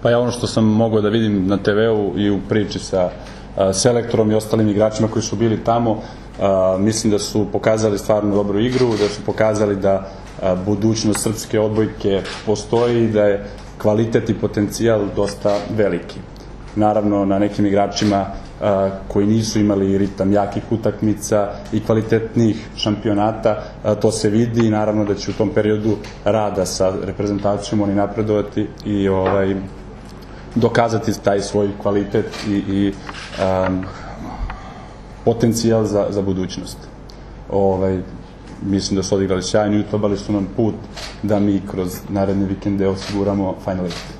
Pa ja ono što sam mogao da vidim na TV-u i u priči sa selektorom i ostalim igračima koji su bili tamo, mislim da su pokazali stvarno dobru igru, da su pokazali da budućnost srpske odbojke postoji i da je kvalitet i potencijal dosta veliki. Naravno, na nekim igračima koji nisu imali ritam jakih utakmica i kvalitetnih šampionata, to se vidi i naravno da će u tom periodu rada sa reprezentacijom oni napredovati i dokazati taj svoj kvalitet i potencijal za budućnost. Mislim da su odigrali sjajno i utrpali su nam put da mi kroz naredne vikende osiguramo Final Eight.